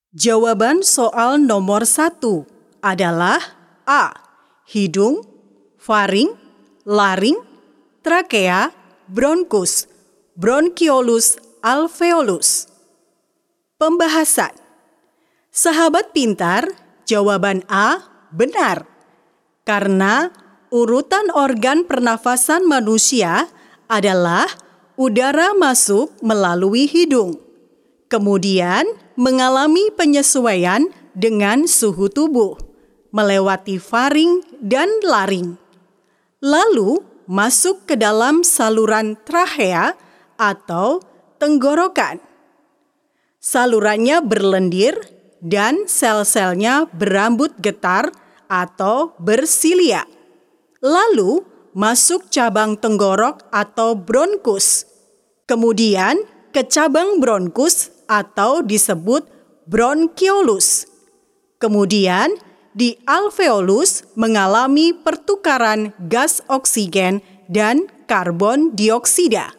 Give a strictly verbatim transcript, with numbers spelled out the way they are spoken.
Jawaban soal nomor satu adalah A. Hidung, faring, laring, trakea, bronkus, bronkiolus, alveolus. Pembahasan. Sahabat pintar, jawaban A benar. Karena urutan organ pernafasan manusia adalah udara masuk melalui hidung, kemudian mengalami penyesuaian dengan suhu tubuh, melewati faring dan laring, lalu masuk ke dalam saluran trachea atau tenggorokan. Salurannya berlendir dan sel-selnya berambut getar atau bersilia. Lalu masuk cabang tenggorok atau bronkus. Kemudian ke cabang bronkus atau disebut bronkiolus. Kemudian di alveolus mengalami pertukaran gas oksigen dan karbon dioksida.